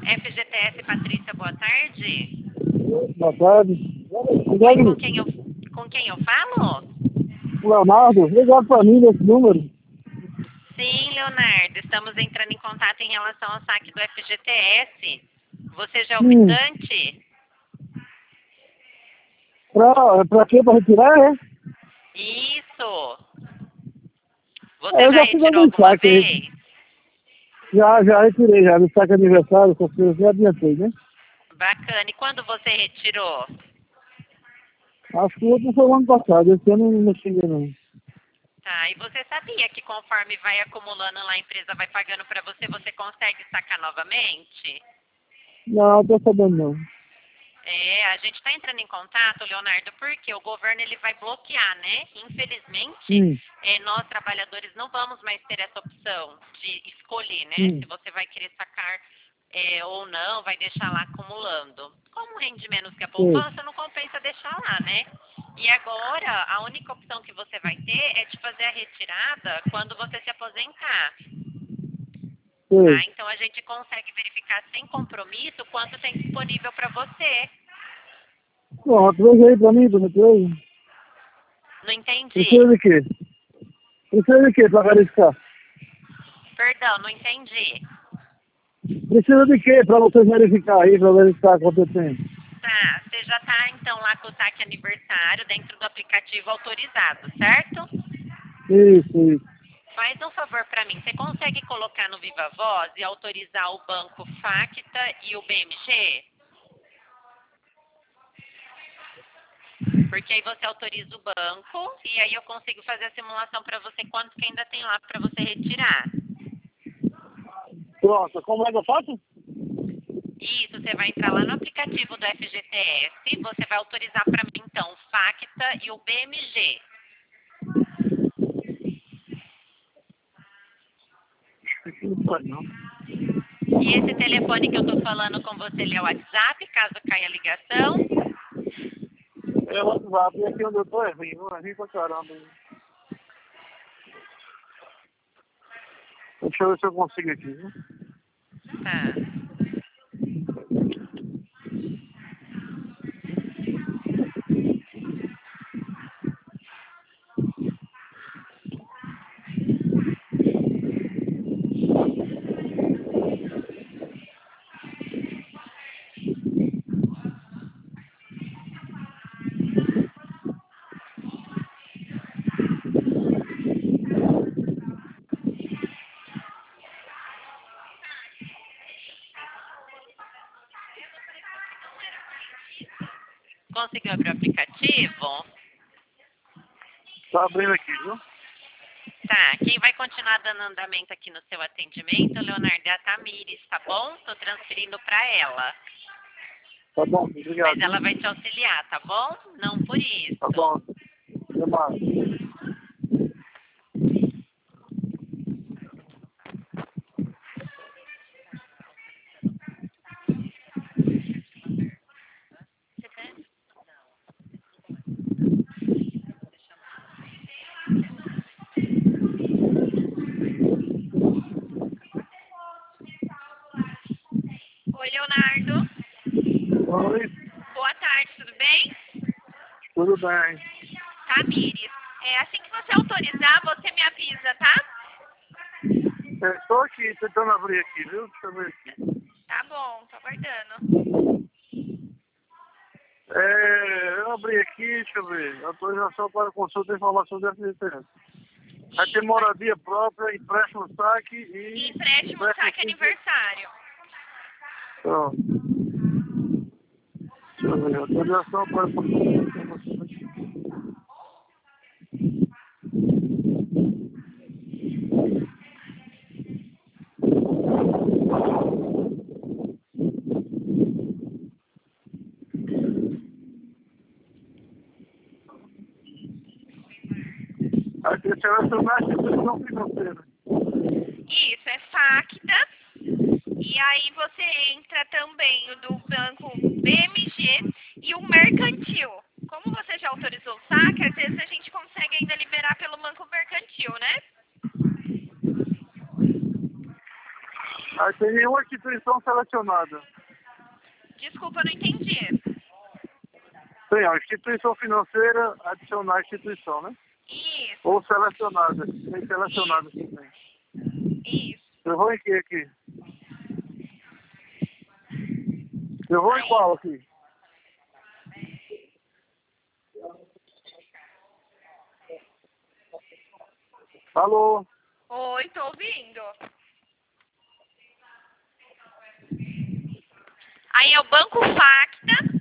FGTS Patrícia, boa tarde. Boa tarde. Oi, com quem eu falo? Leonardo, ligado para mim desse número. Sim, Leonardo, estamos entrando em contato em relação ao saque do FGTS. Você já é optante? Pra quê? Pra retirar, é? Isso. Você Eu já já fiz retirou algum alguma saque aí. vez? Já retirei, já. No saque aniversário, essas coisas, já adiantei, né? Bacana. E quando você retirou? Acho que o outro foi o ano passado, esse ano não cheguei não. Tá, e você sabia que conforme vai acumulando lá, a empresa vai pagando para você, você consegue sacar novamente? Não, tô sabendo não. A gente está entrando em contato, Leonardo, porque o governo ele vai bloquear, né? Infelizmente, nós trabalhadores não vamos mais ter essa opção de escolher, né? Se você vai querer sacar ou não, vai deixar lá acumulando. Como rende menos que a poupança, não compensa deixar lá, né? E agora, a única opção que você vai ter é de fazer a retirada quando você se aposentar. Tá? Então a gente consegue verificar sem compromisso quanto tem disponível para você. Pronto, veja aí pra mim, dona Cleide. Não entendi. Precisa de quê? Precisa de quê pra verificar? Perdão, não entendi. Precisa de quê pra você verificar aí, pra verificar quanto eu tenho? Tá, você já tá então lá com o saque aniversário dentro do aplicativo autorizado, certo? Isso. Faz um favor para mim, você consegue colocar no Viva Voz e autorizar o banco Facta e o BMG? Porque aí você autoriza o banco e aí eu consigo fazer a simulação para você quanto que ainda tem lá para você retirar. Pronto, como é que eu faço? Isso, você vai entrar lá no aplicativo do FGTS, você vai autorizar para mim então o Facta e o BMG. Não. E esse telefone que eu tô falando com você, ele é o WhatsApp, caso caia a ligação? É o WhatsApp, e aqui onde eu tô é ruim pra caramba. Deixa eu ver se eu consigo aqui, viu? Tá. Conseguiu abrir o aplicativo? Tá abrindo aqui, viu? Tá, quem vai continuar dando andamento aqui no seu atendimento, Leonardo, é a Tamires, tá bom? Tô transferindo para ela. Tá bom, obrigado. Mas ela vai te auxiliar, tá bom? Não por isso. Tá bom. Até mais. Oi, Leonardo. Oi, Boa tarde, tudo bem? tudo bem. Tamires, assim que você autorizar, você me avisa, tá? Estou aqui, tentando abrir aqui, viu? Deixa eu ver aqui. Tá bom, tô aguardando. Eu abri aqui, deixa eu ver. Autorização para consulta e informação de FGTS. Vai ter moradia própria, empréstimo saque e... Empréstimo saque aniversário. Pronto. Deixa eu ver. Autorização para consulta e informação. Aqui você vai tomar a instituição financeira. Isso, é Facta. E aí você entra também o do banco BMG e o mercantil. Como você já autorizou o saque, às vezes a gente consegue ainda liberar pelo banco mercantil, né? Aí tem nenhuma instituição selecionada. Desculpa, eu não entendi. Tem a instituição financeira adicionar a instituição, né? Isso, Ou selecionada. Tem selecionada também. isso. Eu vou em que aqui? Eu vou em qual aqui? Alô? Oi, tô ouvindo. Aí é o Banco Facta.